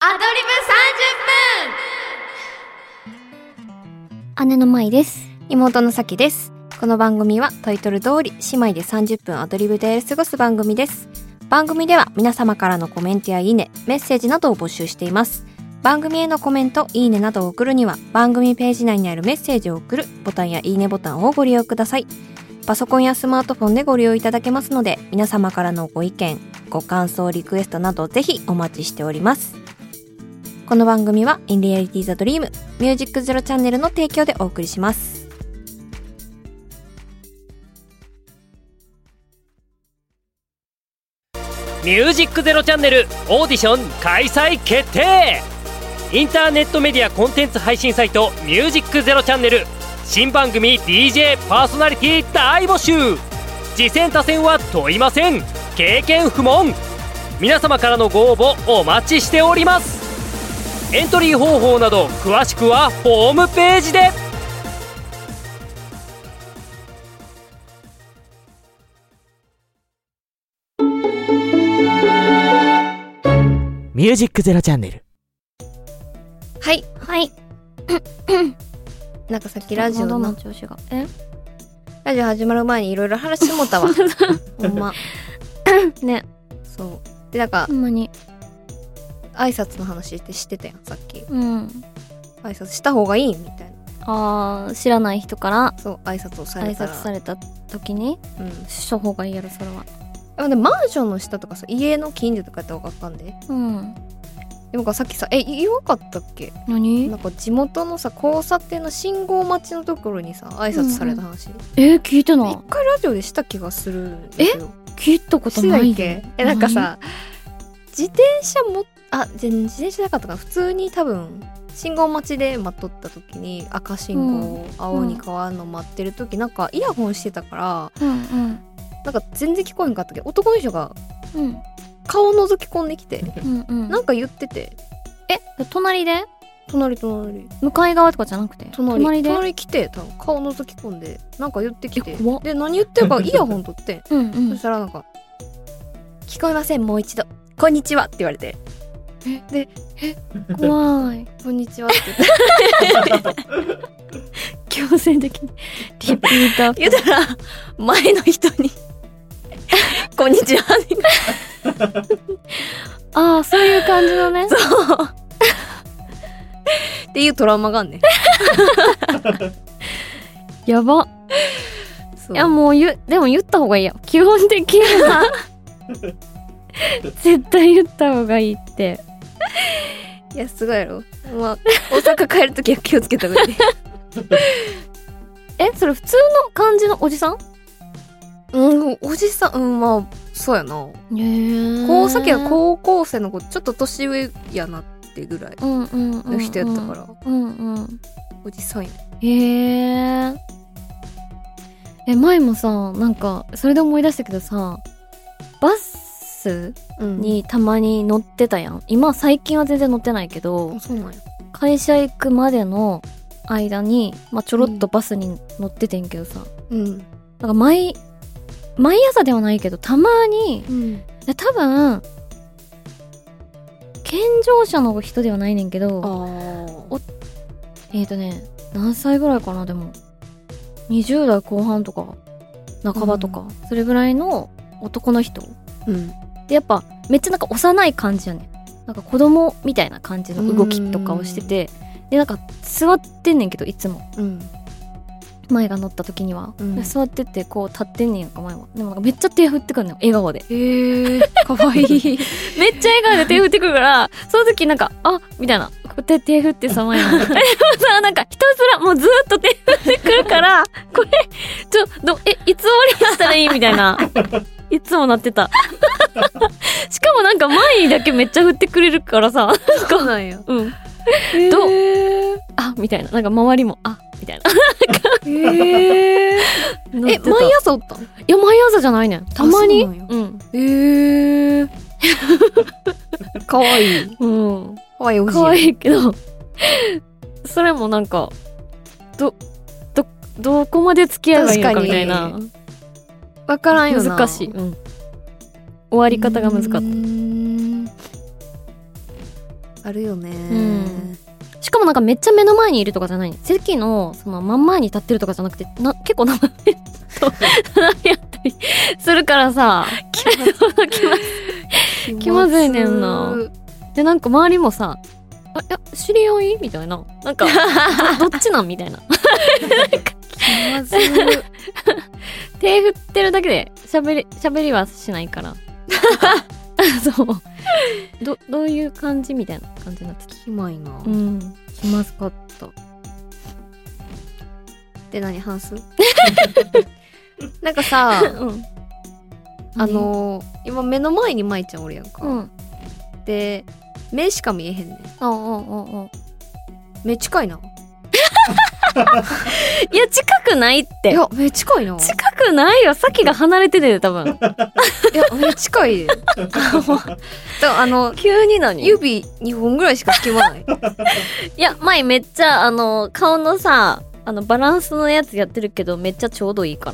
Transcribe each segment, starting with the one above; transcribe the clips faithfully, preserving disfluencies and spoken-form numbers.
アドリブさんじゅっぷん。 姉の舞です。 妹のさきです。この番組はタイトル通り姉妹でさんじゅっぷんアドリブで過ごす番組です。番組では皆様からのコメントやいいね、メッセージなどを募集しています。番組へのコメント、いいねなどを送るには番組ページ内にあるメッセージを送るボタンやいいねボタンをご利用ください。パソコンやスマートフォンでご利用いただけますので、皆様からのご意見、ご感想、リクエストなどぜひお待ちしております。この番組は In Reality the Dream Music Zero チャンネルの提供でお送りします。 ミュージックゼロチャンネルオーディション開催決定。インターネットメディアコンテンツ配信サイトミュージックゼロチャンネル新番組 ディージェー パーソナリティ大募集。次戦他戦は問いません。経験不問。皆様からのご応募お待ちしております。エントリー方法など詳しくはホームページで。ミュージックゼロチャンネル。 はいはいなんかさっきラジオのの調子がえラジオ始まる前にいろいろ話してもったわほんまね。 そうでなんかほんまに挨拶の話って知ってたやんさっき。 うん挨拶した方がいいみたいな。 あー知らない人からそう挨拶をされ挨たら拶された時にうんした方がいいやろそれは。 でもマンションの下とかさ家の近所とかやったら分かんで。 うんでもさっきさえ言わんかったっけ。 何なんか地元のさ交差点の信号待ちのところにさ挨拶された話、 えー、聞いてない一回ラジオでした気がするんだけど。 聞いたことないしてたっけ。えなんかさ自転車もあ自自転車なかったかな。普通に多分信号待ちで待っとった時に赤信号、うん、青に変わるの待ってる時、なんかイヤホンしてたから、 うんうん、 なんか全然聞こえんかったけど男の人がうん顔覗き込んできて、 うんうん、 なんか言ってて。 え隣で隣隣向かい側とかじゃなくて隣隣で隣来て多分顔覗き込んでなんか言ってきてで何言ってるかイヤホン取ってうん、うん、 そしたらなんか聞こえませんもう一度こんにちはって言われてえでえ怖いこんにちはって言って強制的にリピーター言ったら前の人にこんにちはああそういう感じのね。 そうっていうトラウマがあんねんやば。いやもう言でも言った方がいいよ基本的には絶対言った方がいいって。 いやすごいやろ、まあ、大阪帰るときは気をつけた方がいいえそれ普通の感じのおじさん。 うんおじさんうんまあそうやな。 へえ。 こうさっきは高校生の子ちょっと年上やなってぐらいの人やったから、 うんうん、うん、 おじさんや。 へえ。え前もさなんかそれで思い出したけどさバスにたまに乗ってたやん、うん、今最近は全然乗ってないけど。 そうなんや。 会社行くまでの間に、まあ、ちょろっとバスに乗っててんけどさ、 うん、 なんか毎毎朝ではないけどたまに、うん、で多分健常者の人ではないねんけどおえーとね何歳ぐらいかな。でもにじゅう代後半とか半ばとか、うん、それぐらいの男の人、うん、でやっぱめっちゃなんか幼い感じやねん。なんか子供みたいな感じの動きとかをしてて、でなんか座ってんねんけどいつも、うん、前が乗った時には、うん、座っててこう立ってんねんやんか前は。でもなんかめっちゃ手振ってくるのよ笑顔で。 へーかわいいめっちゃ笑顔で手振ってくるからその時なんかあみたいな手手振ってさ前のさなんかひたすらもうずっと手振ってくるからこれちょどえいつ終わりにしたらいいみたいないつもなってたしかもなんか前にだけめっちゃ振ってくれるからさそうなんや。 うんどあみたいななんか周りもあみたいなへええ毎朝おったん。 いや毎朝じゃないねんたまに。 うんへえかわいい。うんかわいいおじい。 かわいいけどそれもなんかどどどこまで付き合えばいいのかみたいなわからんよな。 難しい、うん、終わり方が難かった。 あるよね、 うん、しかもなんかめっちゃ目の前にいるとかじゃない、席のその真ん前に立ってるとかじゃなくて、な結構生目とやったりするからさ気まずい気まずいねんな。でなんか周りもさ、あ、いや知り合いみたいな、なんかど, どっちなんみたいな気まずい手振ってるだけで喋り喋りはしないからそうどどういう感じみたいな感じになってた。 キモいな。 うん気まずかった。 で何話すなんかさ、うん、あのー、今目の前に舞ちゃんおるやんか、うん、で目しか見えへんねん。 ああああ目近いな。 いや近くないって。 いや目近いな。 近くないよ、先が離れてて多分。いや目近いで。だからあの急に何指にほんぐらいしか隙間ない。 いや前めっちゃあの顔のさあのバランスのやつやってるけどめっちゃちょうどいいから。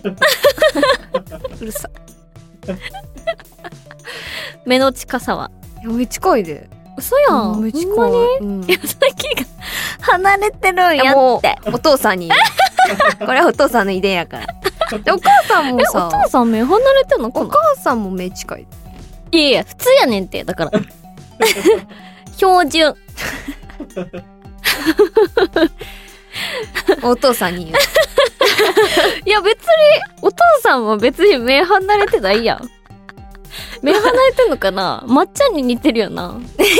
うるさ。 目の近さは。 いや目近いで。 嘘やん。 目近い。 うん、いや先が離れてるんやって。 お父さんに。これはお父さんの遺伝やから。でお母さんもさ。 お父さん目離れてんのかな。 お母さんも目近い。 いやいや普通やねんってだから。標準。 お父さんに言う。 いや別にお父さんも別に目離れてないやん。目離れてんのかな。まっちゃんに似てるよな。まっ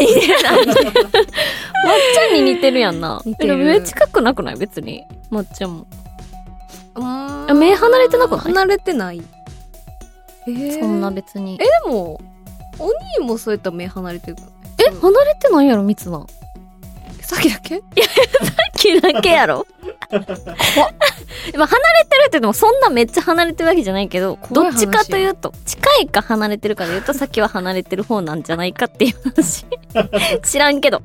ちゃんに似てるやんな。 似てる。 目近くなくない別にまっちゃんも。 うん。 目離れてなくない。 離れてない。 えー、そんな別に。 えでもお兄もそうやったら目離れてる。 え離れてないやろみつは。 さっきだけ？いやさっきだけやろ。怖っ。今離れてるって言ってもそんなめっちゃ離れてるわけじゃないけど、どっちかというと近いか離れてるかで言うとさっきは離れてる方なんじゃないかっていう話。知らんけど。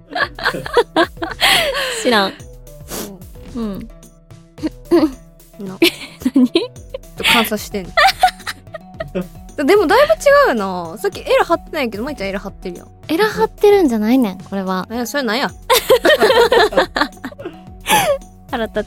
知らん。うん。 な何？ 観察してんの。でもだいぶ違うよな。さっきエラ張ってないけどまいちゃんエラ張ってるやん。 エラ張ってるんじゃないねんこれは。 えそれなんや。 腹立つ。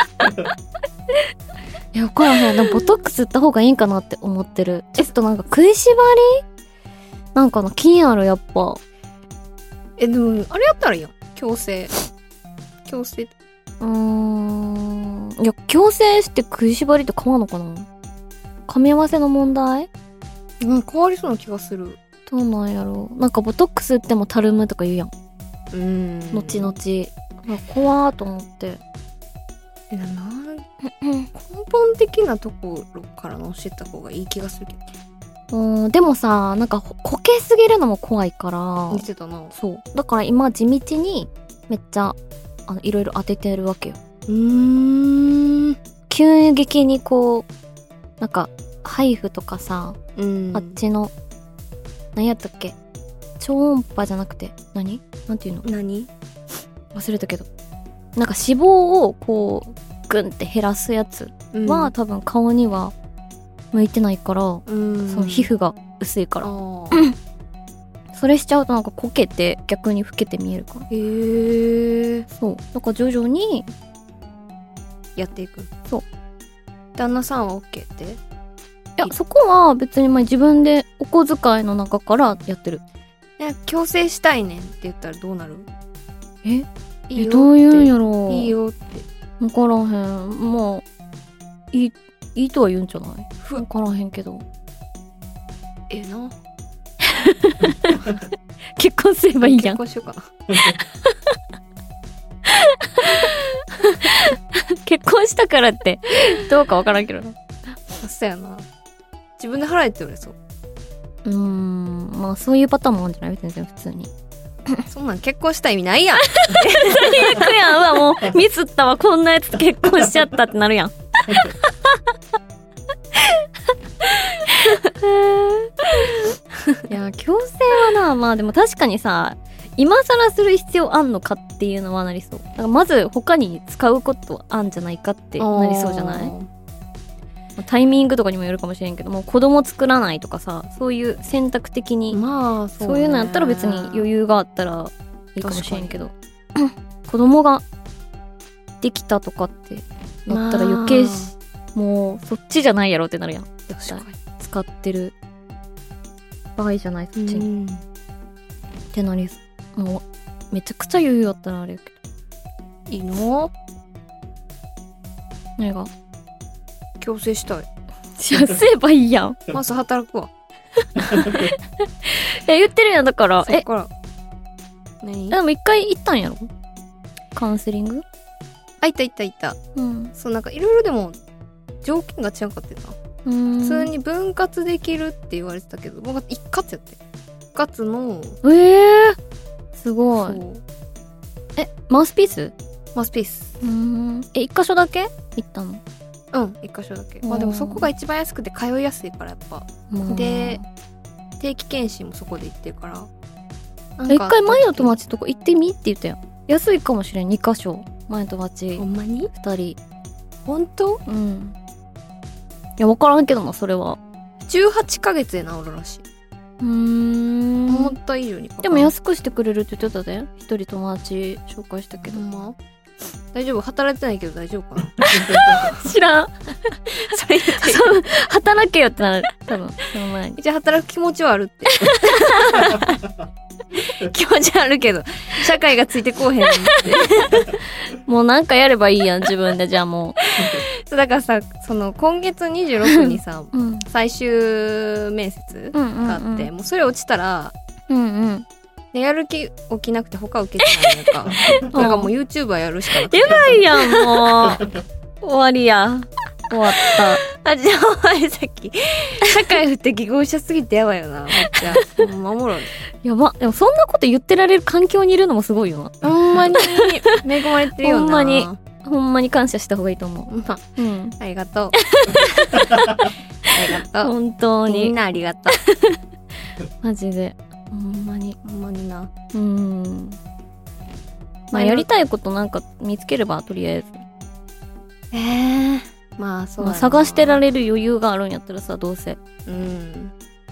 いや分からへん。でもボトックス打った方がいいんかなって思ってる。ちょっとなんか食いしばりなんかの気になるやっぱ。 えでもあれやったらいいやん。矯正矯正。 うーんいや矯正して食いしばりって変わんのかな。噛み合わせの問題。 うん変わりそうな気がする。 どうなんやろう。なんかボトックス打ってもたるむとか言うやん。 うーん後々怖ーと思って。 えな根本的なところからの教えた方がいい気がするけど。うんでもさなんかこけすぎるのも怖いから似てたな。 そうだから今地道にめっちゃあのいろいろ当ててるわけよ。 うーん急激にこうなんかハイフとかさ、 うん、 あっちの何やったっけ超音波じゃなくて何なんていうの何忘れたけどなんか脂肪をこうグンって減らすやつは、うん、多分顔には向いてないから、うん、その皮膚が薄いから、うん、それしちゃうとなんかこけて逆に老けて見えるから。 へーそうだから徐々にやっていく。 そう旦那さんは OK って？ いやそこは別にまあ自分でお小遣いの中からやってる。 え矯正したいねんって言ったらどうなる？ えいいよどういうんやろう。 いいよって分からへん。まあいいいいとは言うんじゃない？分からへんけどええな。 結婚すればいいやん。 結婚しようかな。 結婚したからってどうか分からんけどな。 そうやな。自分で払えって言われそう。 うーんまあそういうパターンもあるんじゃない？全然普通に。 そんなん結婚した意味ないやん。 最悪やん。うわもうミスったわこんなやつと結婚しちゃったってなるやん。いや矯正はなまあでも確かにさ今更する必要あんのかっていうのはなりそう。だからまず他に使うことあんじゃないかってなりそうじゃない？タイミングとかにもよるかもしれんけども子供作らないとかさそういう選択的に、 まあ そうね、 そういうのやったら別に余裕があったらいいかもしれんけど子供ができたとかってなったら余計し、もうそっちじゃないやろってなるやん。絶対使ってる場合じゃない、そっちにってなり、もうめちゃくちゃ余裕あったらあれやけど。 いいの？ 何が？ 強制したい。 じゃあすればいいやん。 まず働くわ。 え、言ってるやん。だからそっから何？ でも一回行ったんやろ、カウンセリング。 あ、いたいたいた。 うん。 そうなんかいろいろでも条件が違かったよな。 うん普通に分割できるって言われてたけど、僕は一括やって。一括のえー、すごい。 そうえ、マウスピース？ マウスピース。 うーん。え、一箇所だけ行ったの？ うん一箇所だけ。 うんまあでもそこが一番安くて通いやすいからやっぱ。で定期検診もそこで行ってるから。なんか一回前の友達とこ行ってみって言ったよ。安いかもしれん。に箇所前の友達ほんまに？ ふたり。 本当？ うんいや分からんけどな、それは。 じゅうはちかげつで治るらしい。 うーん思った以上にかかる。 でも安くしてくれるって言ってたで。一人友達紹介したけど。 ほんま？大丈夫？働いてないけど大丈夫かな？ 知らん。 それ言ってそう働けよってなる多分その前に。 一応働く気持ちはあるって気持ちはあるけど社会がついてこうへんってもうなんかやればいいやん自分で。じゃあもそうだからさ、その今月にじゅうろくにさう。うん最終面接うんうんうんがあって、もうそれ落ちたらうんうんでやる気起きなくて他受けてないのかだからもう YouTuber やるしかなくてやばいやんもう終わりや。終わった。 あ、じゃあお前さっき社会不適合者すぎてやばいよなめっちゃほんまおもろい。 やば。でもそんなこと言ってられる環境にいるのもすごいよな。 ほんまに恵まれてるよな。 ほんまにほんまに感謝した方がいいと思まあ、 う。うん。 ありがとうありがとう本当に。 みんなありがとうマジで。ほんまに。 ほんまにな。 うん。まあやりたいことなんか見つければとりあえず。 えー、まあそうだな、 まあ、探してられる余裕があるんやったらさ、どうせ。 うん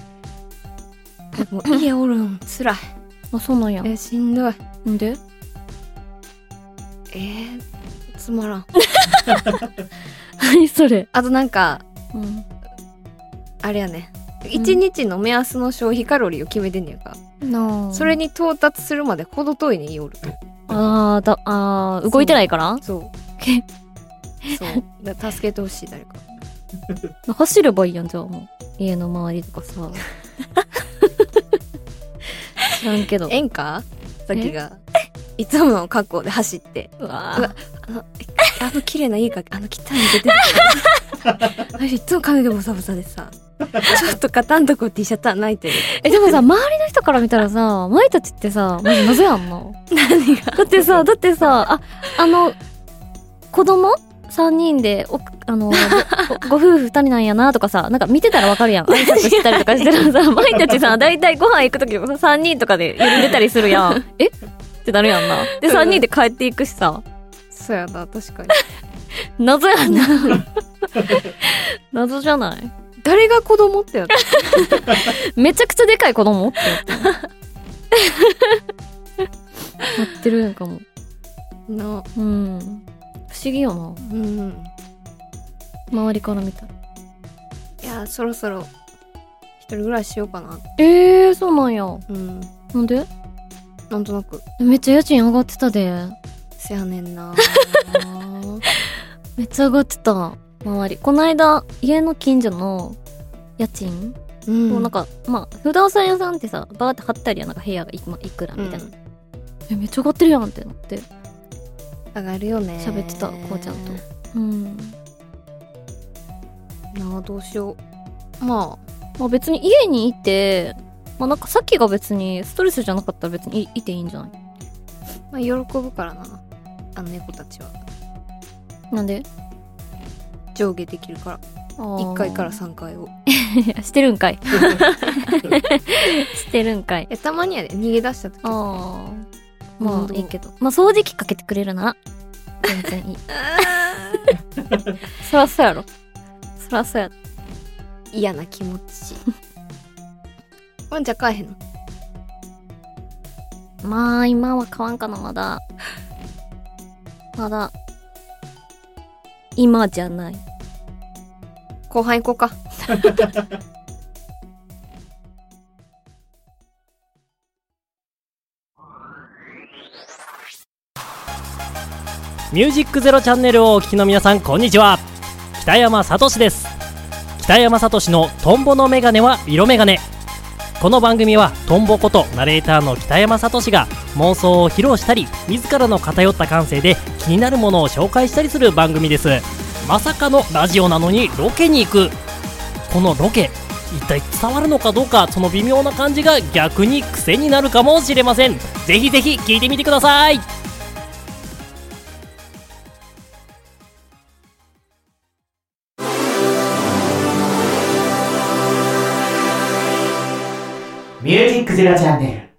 もう家おるんつらい。 あ、そうなんや。 えしんどい。 んでえー、つまらん。 何それ。 あとなんかうん。 あれやね、一日の目安の消費カロリーを決めてんねやんか、 なあ。 それに到達するまで程遠いねんおると。 あーだ、あー動いてないからそうけそうだから助けてほしい誰か。 走ればいいやん、じゃあもう。家の周りとかさ。知らんけど。 えんかさっきがいつもの格好で走ってうわうわあのあの綺麗な家があの汚い家出てる私いつも髪がボサボサでさちょっと肩んとこ T シャツ穴開いてる。 え、でもさ、周りの人から見たらさ、舞たちってさ、マジ謎やんな。 何がだってさ、だってさ、あ、あの、子供さんにんで、お、あの、ご、ご夫婦ふたりなんやなとかさ、なんか見てたらわかるやん。挨拶したりとかしてるさ、舞たちさ、だいたいご飯行くときもさ、さんにんとかで夜出たりするやん。えってなるやんな。で、さんにんで帰っていくしさ、 そうやな確かに。 謎やんな。謎じゃない？ 誰が子供ってやつめちゃくちゃでかい子供ってやって。やってるんかも。 な。 うん。不思議よな。 うん周りから見たら。 いやそろそろ一人暮らししようかな。 えー、そうなんや。 うんなんで？ なんとなく。 めっちゃ家賃上がってたで。 せやねんなめっちゃ上がってた。周り。この間、家の近所の家賃、 うもうなんか、まあ、不動産屋さんってさ、バーって貼ったりやん、なんか部屋がいく,、まあ、いくらみたいな、 うんえ。めっちゃ上がってるやんってなって。 上がるよね。 喋ってたこうちゃんと。うん。 なあどうしよう。ままあ別に家にいて、まあなんかさっきが別にストレスじゃなかったら別に い, いていいんじゃない？ あ、まあ喜ぶからなあの猫たちは。 なんで？ 上下できるからいっかいからさんかいをしてるんかい。してるんかい。 えたまにやで逃げ出した時。 ああ。まうんあいいけど。まあ掃除機かけてくれるなら全然いい。そらそうやろ。そらそうや。 嫌な気持ちワンちゃん飼えへんの？ まあ今は買わんかな。まだまだ今じゃない。 後半行こうか。 ミュージックゼロチャンネルをお聞きの皆さん、こんにちは。北山さとしです。北山さとしのトンボのメガネは色メガネ。この番組はトンボことナレーターの北山さとしが妄想を披露したり、自らの偏った感性で気になるものを紹介したりする番組です。まさかのラジオなのにロケに行く。このロケ一体伝わるのかどうか、その微妙な感じが逆に癖になるかもしれません。ぜひぜひ聞いてみてください。 ミュージックゼロチャンネル。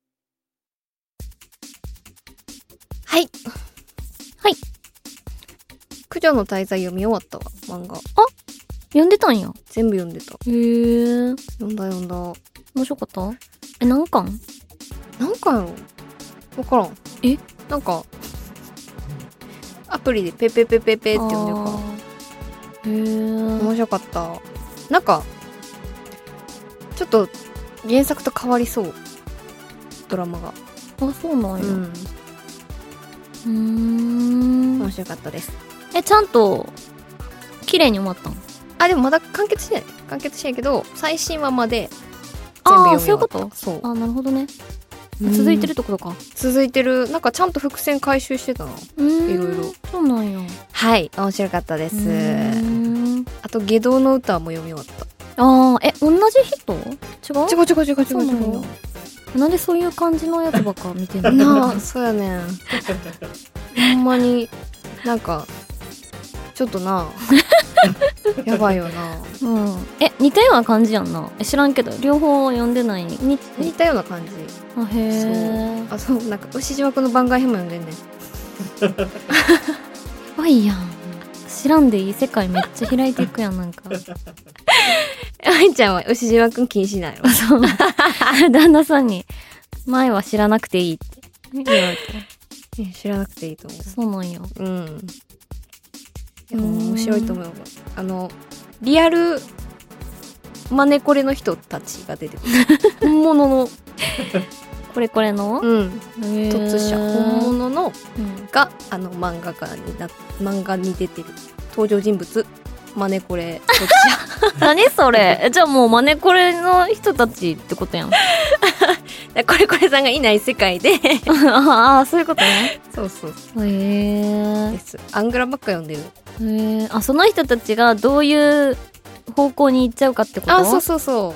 はいはい。 九条の大罪読み終わったわ、漫画。 読んでたんや。 全部読んでた。 へー。 読んだ読んだ。 面白かった？え、何巻？ なんかやろわからん。 えなんかアプリでペペペペペって読んでるから。 へー。 面白かった。なんかちょっと原作と変わりそう、ドラマが。 あ、そうなんや。 うん、 うーん。 面白かったです。 え、ちゃんと綺麗に終わったん？ あ、でもまだ完結してない。完結してないけど最新話まで全部ああ、 読み終わった。 そういうこと？ そう。 あ、なるほどね。 うん続いてるってことか。 続いてる。なんかちゃんと伏線回収してたな。 うーん。 いろいろ。 そうなんや。 はい、面白かったです。 うーん。 あと下道の歌も読み終わった。 ああ、え、同じ人？違う？ 違う違う違う違うそうなんや。なんでそういう感じのやつばっか見てんの？ なあ、そうやねん。ほんまになんかちょっとなやばいよな。 うん。え、似たような感じやんな。え、知らんけど両方読んでない。 似似たような感じ。 あ、へえ。 あ、そう、なんか牛島くんの番外編も読んでんねん。 やばいやん。知らんでいい世界めっちゃ開いていくやん、なんか。 あいちゃんは牛島くん気にしないの？ そう。旦那さんに前は知らなくていいって言われて。 知らなくていいと思う。 そうなんや。 うん。いや、面白いと思う。あのリアルマネコレの人たちが出てくる。本物のこれこれの？ うん。 へー突者本物のうんがあの漫画家にな漫画に出てる登場人物マネコレ突者。 何それ？え、じゃあもうマネコレの人たちってことやん。 これこれさんがいない世界で。 ああ、そういうことね。 そうそうそへうえです。アングラばっか読んでる。 へえ。あ、その人たちがどういう方向に行っちゃうかってこと？ あ、そうそうそう。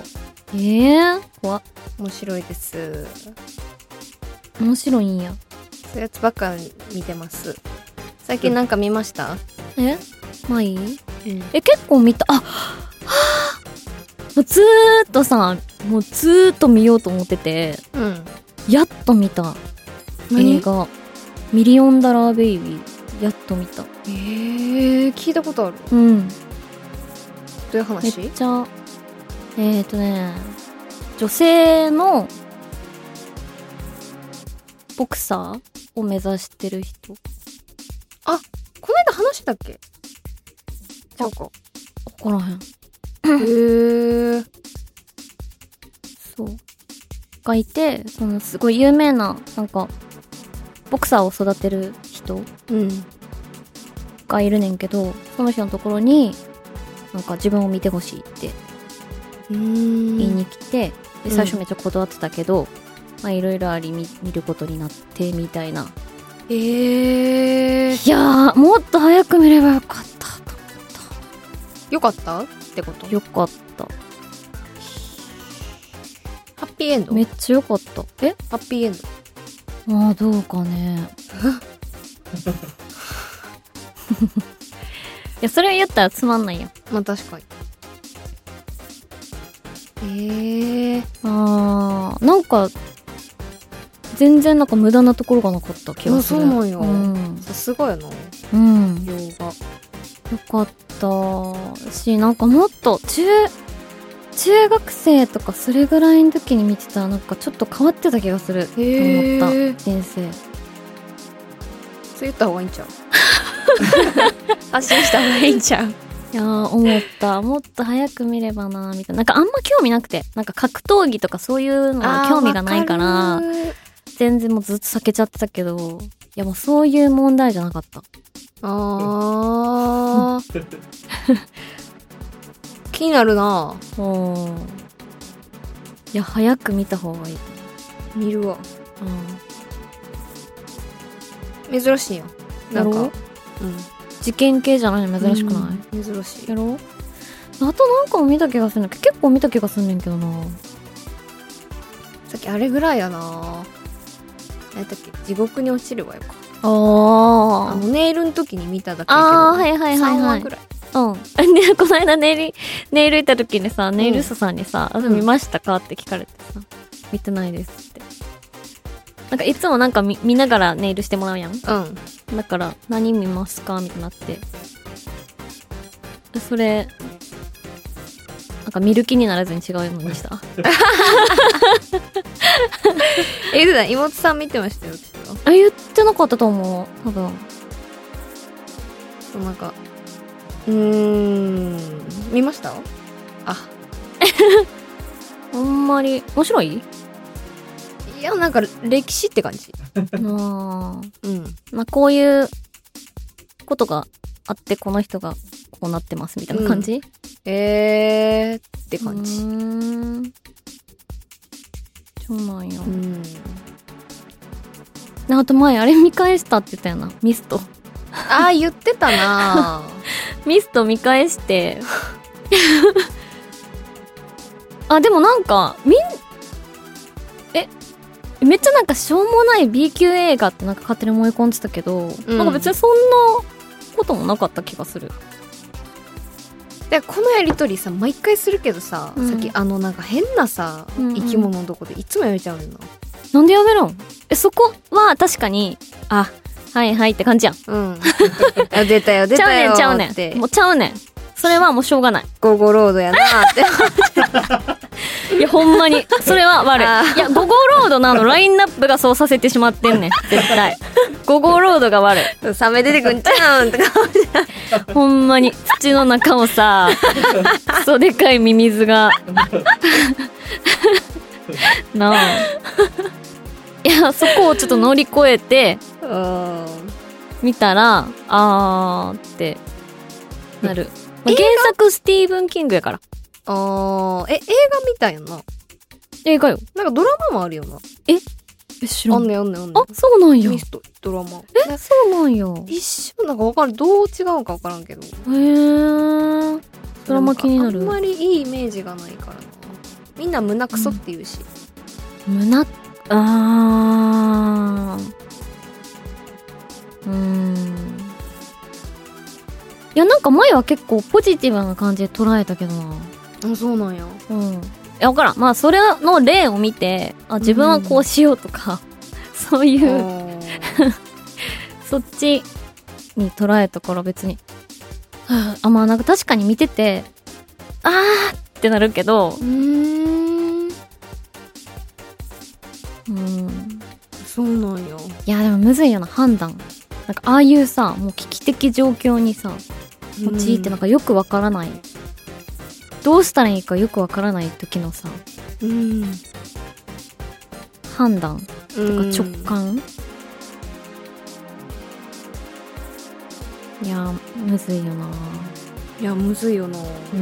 ええー、怖っ。 面白いです。 面白いんや。 そういうやつばっか見てます。最近なんか見ました？ え？まあいい？ うん、 え、結構見た。あ、はぁ、もうずーっとさ、もうずーっと見ようと思ってて、 うん。 やっと見た何映画ミリオンダラーベイビー、やっと見た。 えー、聞いたことある。 うん。 どういうめっ話？ ちゃ、えーとね、女性のボクサーを目指してる人。 あ、この間話したっけ？ なんか、わからへん。 へー。 そう。がいて、そのすごい有名な、なんか、ボクサーを育てる人うん。 がいるねんけど、その人のところに、なんか自分を見てほしいってうーん。 言いに来て、 うんで最初めっちゃ断ってたけど、まあいろいろあり見見ることになってみたいな。 えー。 いやー、もっと早く見ればよかったと思っよかったってこと？ た。よかった。 ハッピーエンド？ めっちゃよかった。え？ ハッピーエンド。 ああ、どうかね。いや、それを言ったらつまんないよ。 まあ確かに。えー。 あー、なんか、全然なんか無駄なところがなかった気がする。 あそうなんやうん。 さすがやな、 うん。 洋画。 よかったし、なんかもっと中、 中学生とかそれぐらいの時に見てたらなんかちょっと変わってた気がすると思った人生。 そう言った方がいいんちゃう発信した方がいいんちゃう。 いやー思ったもっと早く見ればなーみたいな。なんかあんま興味なくて、なんか格闘技とかそういうのは興味がないから全然もうずっと避けちゃってたけど、いやもうそういう問題じゃなかった。 あー気になるな。 おー、いや早く見た方がいい。 見るわ。 うん、 珍しいやん。なんか、 やろう、うん、事件系じゃないの珍しくない、 うん、珍しい。 やろう。あとなんか見た気がするんだけど、結構見た気がするんねんけどな。 さっきあれぐらいやな。何だっけ、地獄に落ちればよか。 あー、 あのネイルの時に見ただけやけど、 あー、はいはいはいさんはい。 わぐらい。 うん。ね、この間ネイル、ネイル行った時にさ、ネイルスさんにさ、あ、見ましたかって聞かれてさ、見てないですって。なんかいつもなんか 見, 見ながらネイルしてもらうやん。 うん。 だから、何見ますかみたいになって。それ、なんか見る気にならずに違うのにした。 え、言うてた、妹さん見てましたよって言ってあ、言ってなかったと思う。多分。 た。なんか、うーん、見ました？あ。 あんまり、面白い？ いや、なんか歴史って感じ。 あー。 うん。 まあ、こういうことがあってこの人がこうなってますみたいな感じ、うん、 えーって感じ。 うーん、そうなんや。うん。あと前あれ見返したって言ったよな、ミスト。 あー、言ってたな。 ミスト見返してあ、でもなんかみんえめっちゃなんかしょうもない ビー 級映画ってなんか勝手に思い込んでたけど、うん、なんか別にそんなこともなかった気がする。 でこのやりとりさ毎回するけどさ、うん、さっきあのなんか変なさ、うんうん、生き物のとこでいつもやめちゃうねんな。 なんでやめるん？え、そこは確かに、あ、はいはいって感じやん。 うん。あ、出たよ出たよって。 ちゃうねんちゃうねん。もうちゃうねん。それはもうしょうがない。 ゴゴロードやなって。 いやほんまにそれは悪い。いやゴゴロードなのラインナップがそうさせてしまってんねん絶対。ゴゴロードが悪い。 サメ出てくんちゃうんって感じ。ほんまに土の中をさ、クソでかいミミズがなあ。いやそこをちょっと乗り越えて見たらあーってなる。まあ、原作スティーブン・キングやから。 あー、え、映画みたいやな。 映画よ。 なんかドラマもあるよな。 ええ、知らん。 あんねんあんねんあんねん。 あ、そうなんや。 ミスト、ドラマ。 え、そうなんや。 一瞬なんかわかる。どう違うかわからんけど。へー。ドラマ気になる。 あんまりいいイメージがないからな。みんな胸クソって言うし。 うん、胸、あー。うーん。いやなんか前は結構ポジティブな感じで捉えたけどな。 あ、そうなんや。 うん。いや分からん。まあそれの例を見て、あ、自分はこうしようとか、うん、そういうそっちに捉えたから別に、はあ、あ、まあなんか確かに見ててあーってなるけど、うーん、うん、 そうなんや。 いやでもむずいよな判断。なんかああいうさ、もう危機的状況にさ陥ってなんかよくわからない、どうしたらいいかよくわからない時のさ、うん、判断とか直感、いやむずいよな。 いやむずいよな。 うん。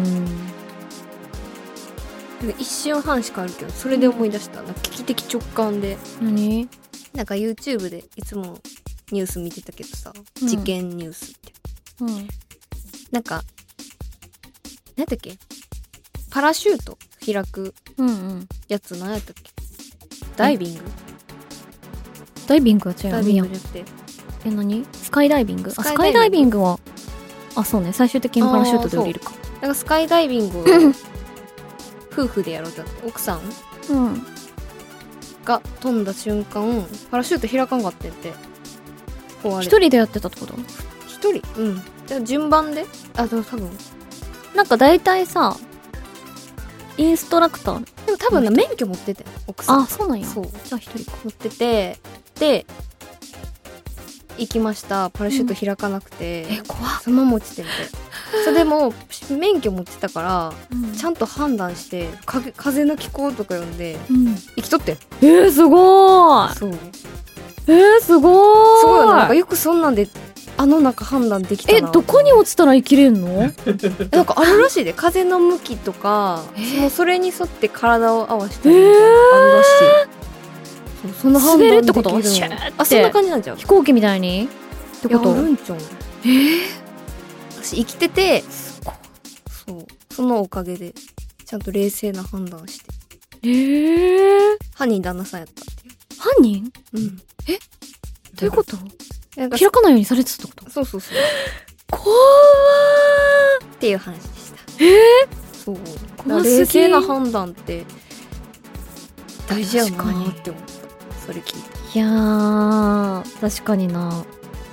一瞬半しかあるけど、それで思い出した、うん、なんか危機的直感で。 何？ なんか YouTube でいつもニュース見てたけどさ、うん、事件ニュースって、うん、なんか何だっけ、パラシュート開くやつ何やったっけ、ダイビング、 ダイビングは違う。 ダイビングじゃなくて、 え、何？スカイダイビング？あ、スカイダイビングは、あ、そうね、最終的にパラシュートで降りるか。 なんかスカイダイビングを夫婦でやろうとって、奥さん、うん、が飛んだ瞬間パラシュート開かんかってんて。 一人でやってたってこと？ 一人？うん。じゃあ順番で？あ、でも多分なんか大体さ、 インストラクター？ でも多分な免許持ってて奥さん。 あ、そうなんや。 そうじゃあ一人か。 持ってて、で行きました。パラシュート開かなくて、 え、怖っ。 そのまま落ちてみてそれでも免許持ってたから、 うんちゃんと判断して風風の気候とか読んでうん。 生きとってん。 えー、すごーい。 そうえー、すごーい。 すごいよね。なんかよくそんなんであの中判断できたな。 え、どこに落ちたら生きれんの？ なんかあるらしいで、風の向きとか、 えーそのそれに沿って体を合わせたりみたいなのあるらしい。そうその判断滑るってこと？ できるのシューってあ、そんな感じなんじゃん。 飛行機みたいにっていや、 こと？ あるんちゃう。 えー、 私生きてて、 すごい。 そうそのおかげでちゃんと冷静な判断して、 えー、 犯人旦那さんやったってい犯人？ う。うん。 どういうこと？ なんか開かないようにされてたってこと？ そうそうそう。 怖ー。 っていう話でした。 えー、 そう。だから怖すぎ冷静な判断って大事やな確かにーって思った。それ聞いて。 いやー、確かにな。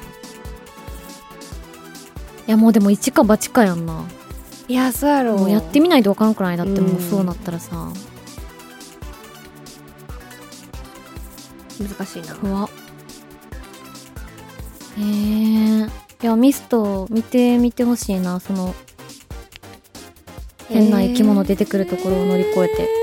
いや、もうでも一か八かやんな。 いや、そうやろ。 もうやってみないとわからんくらいだって、もううんそうなったらさ、 難しいな。 怖っ。えー、いや、ミスト見てみてほしいな。その変な生き物出てくるところを乗り越えて、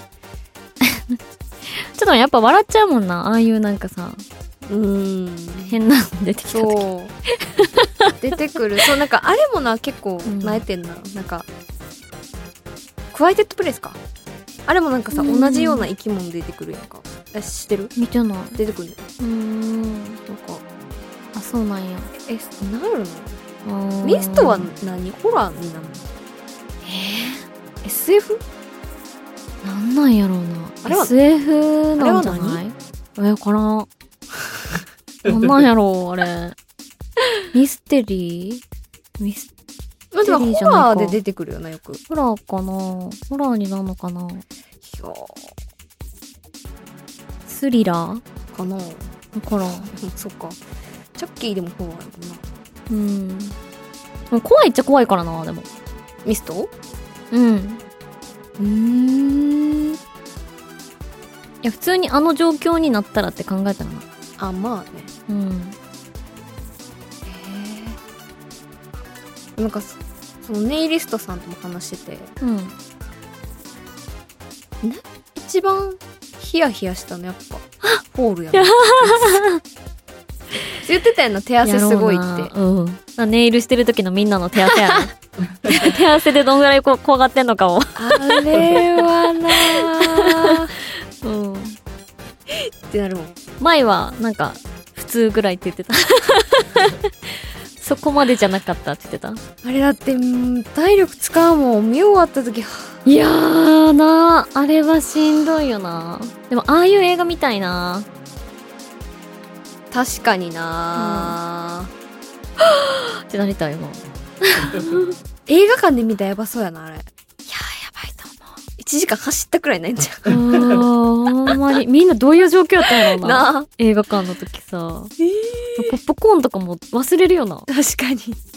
ちょっとやっぱ笑っちゃうもんな。ああいうなんかさ、 うーん。 変なの出てきた時。 そう。出てくる。そう、なんかあれもな、結構んなえてんな。なんか、クワイテッドプレイスか。あれもなんかさ、 うん同じような生き物出てくるやんか。え、知ってる？ 見てない。 出てくるね。 うーん。 なんか、 あ、そうなんや。 え、なるの？ あーミストは何？ホラーになるの？ えエスエフ？ ー、なんなんやろうな。 あれはエスエフ なんじゃあれはない？え、わからん。なんなんやろう、あれ。ミステリーミス、 まあでもホテリーじゃないかラーで出てくるよな、よく。いホラーかな？ホラーになるのかな？ やスリラー？ ー、かな。 だからん。 うんそっか。チャッキーでもホラーやもんな。 うん。でも怖いっちゃ怖いからな、でも。 ミスト？ うん。 うーん。 いや、普通にあの状況になったらって考えたらな。 あ、まあね。 うん。 なんかそそのネイリストさんとも話してて、 うん。 一番ヒヤヒヤしたのやっぱホールやな。言ってたやんな、手汗すごいって。 やろうな。うん。なネイルしてる時のみんなの手汗やろ。手汗でどんぐらいこう怖がってんのかを。 あれはなーうん。 ってなるもん。 前はなんか普通ぐらいって言ってた。そこまでじゃなかったって言ってた。 あれだってうん体力使うもん。見終わった時、はいやーな、あれはしんどいよな。でもああいう映画見たいな。 確かになー、 ってなりたいよな。 映画館で見たらやばそうやな、あれ。 いやー、やばいと思う。 いちじかん走ったくらいないんじゃん。 うーん、ほんまに。みんなどういう状況やったんやろうな。 なあ、 映画館の時さ。ポップコーンとかも忘れるよな。 確かに。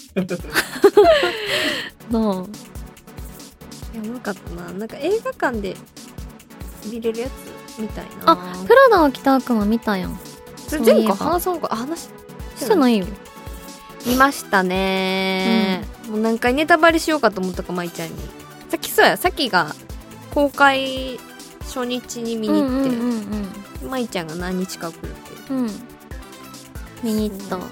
なあ。 やばかったな。なんか映画館で見れるやつみたいな。 あ、プラダを着た悪魔見たやん。 それ前回そういえば話そうか。あ、話ししてないよ。 見ましたね、もう何回ネタバレしようかと思ったか、舞ちゃんに。さっきそうや、さっきが公開初日に見に行って、 うんうんうん舞ちゃんが何日か遅れて。 うん。うん。見に行った。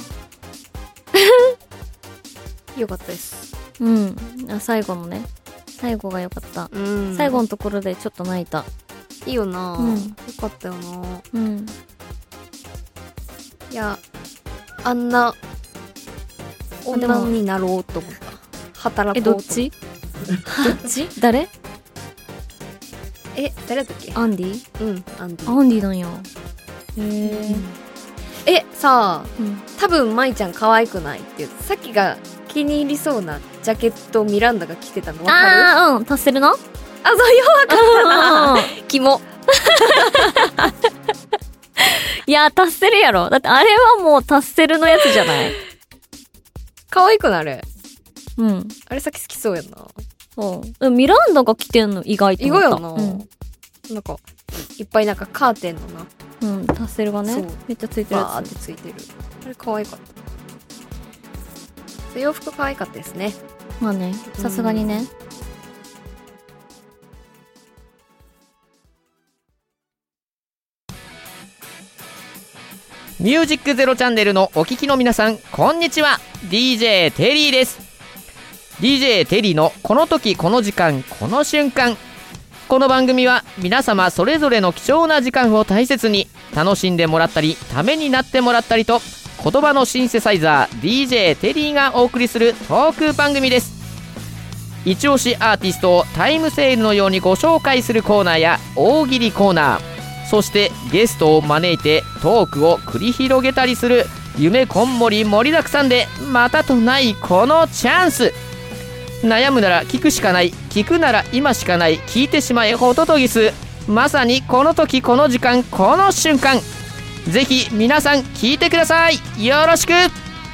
よかったです。 うん。あ、最後のね。最後が良かった。 うん。 最後のところでちょっと泣いた。 いいよな、 うんよかったよな。 うん。 いや、あんなでも女になろうと思った。働え、 こうと。 どっちどっち誰え、誰だっけ？ アンディうん、アンディ。 アンディなんや。へえ。 え、さあ、 うん。 多分舞ちゃん可愛くないって言ってさっきが気に入りそうなジャケットをミランダが着てたの分かる？あ、 あー、うん。足せるなそう、弱かったな。キモ。 いや、足せるやろ。だってあれはもう足せるのやつじゃない。 可愛くなる。 うん。 あれさっき好きそうやんな。 うん、ミランダが来てんの意外と思った。 意外やな、うん、なんかいっぱいなんかカーテンのな、 うん、タッセルがねめっちゃついてるやつ、 バーってついてる。あれ可愛かった。洋服可愛かったですね。 まあね、さすがにね。 ミュージックゼロチャンネルのお聞きの皆さん、こんにちは。 ディージェー テリーです。 ディージェー テリーのこの時この時間この瞬間。この番組は皆様それぞれの貴重な時間を大切に楽しんでもらったりためになってもらったりと、言葉のシンセサイザー ディージェー テリーがお送りするトーク番組です。一押しアーティストをタイムセールのようにご紹介するコーナーや大喜利コーナー、そしてゲストを招いてトークを繰り広げたりする夢こんもり盛りだくさんでまたとないこのチャンス。悩むなら聞くしかない、聞くなら今しかない、聞いてしまえホトトギス。まさにこの時この時間この瞬間、ぜひ皆さん聞いてください。よろしく。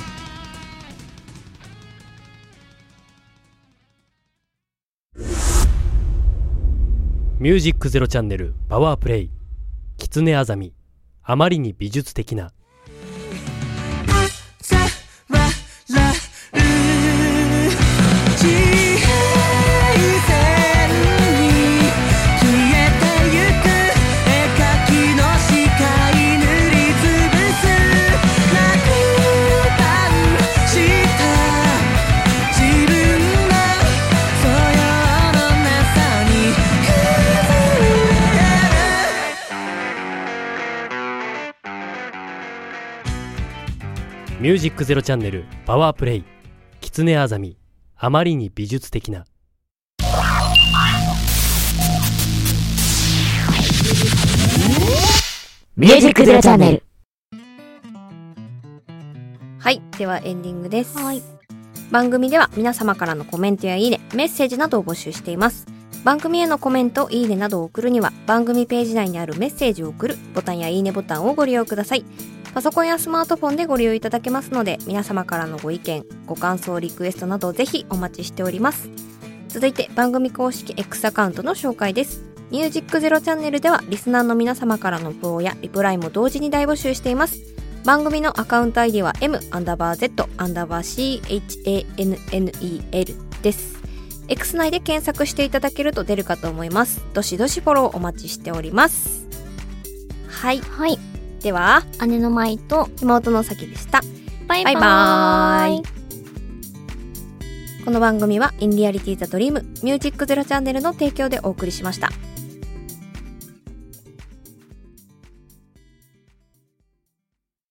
ミュージックゼロチャンネルパワープレイ。キツネアザミ、あまりに美術的な。ミュージックゼロチャンネルパワープレイ。キツネアザミ、あまりに美術的な。 ミュージックゼロチャンネル。 はい、ではエンディングです。 はい。 番組では皆様からのコメントやいいね、メッセージなどを募集しています。番組へのコメント、いいねなどを送るには番組ページ内にあるメッセージを送るボタンやいいねボタンをご利用ください。パソコンやスマートフォンでご利用いただけますので、皆様からのご意見、ご感想、リクエストなどぜひお待ちしております。続いて番組公式 X アカウントの紹介です。ミュージックゼロチャンネルではリスナーの皆様からのフォローやリプライも同時に大募集しています。番組のアカウント アイディー は M アンダーバー Z アンダーバー シーエイチエーエヌエヌイーエル です。X 内で検索していただけると出るかと思います。どしどしフォローお待ちしております。はい。 はい。 では、 姉の舞と妹のさきでした。 バイバーイ。 バイバーイ。この番組はインリアリティザドリームミュージックゼロチャンネルの提供でお送りしました。